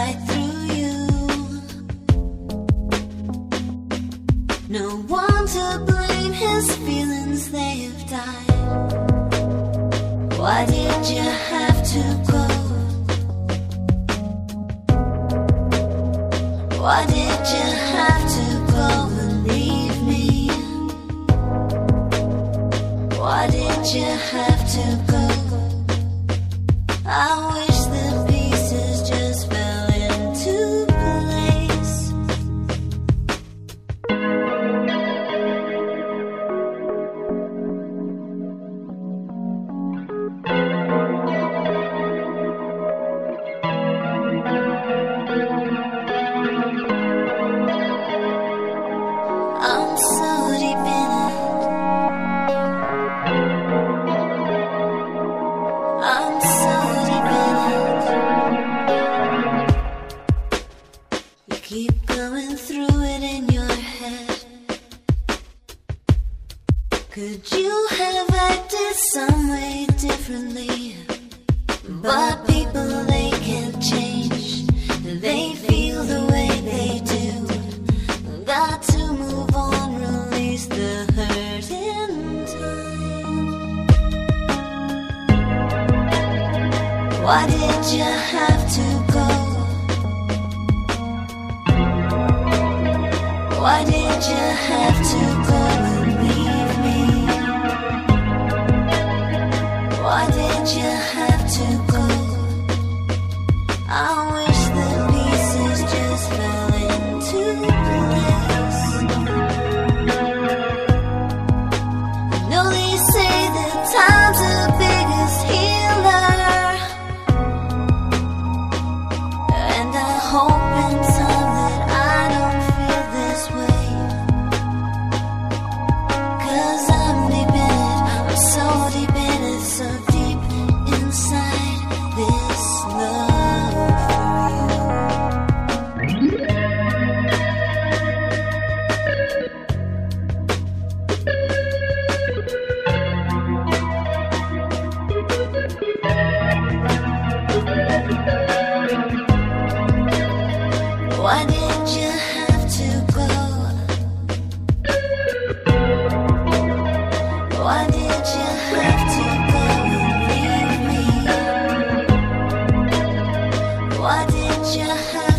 right through you. No one to blame, his feelings, they have died. Why did you have to go? Why did you have to go and leave me? Why did you have to go? I wish the pieces just fell into place. I'm so deep in it. I'm so deep in it. You keep going through it in your head. Could you have acted some way differently? But people, they can't change. They feel the way they do. Got to move on, release the hurt in time. Why did you have to go? Why did you have to go and leave me? Why did you have to go? I wish the pieces just fell into place. I know they say that time's the biggest healer, and I hope in time that I don't feel this way. 'Cause I'm deep in it, I'm so deep in it, so deep inside this love for you. Why did you have to go? Why did you have to go and leave me? Why did you have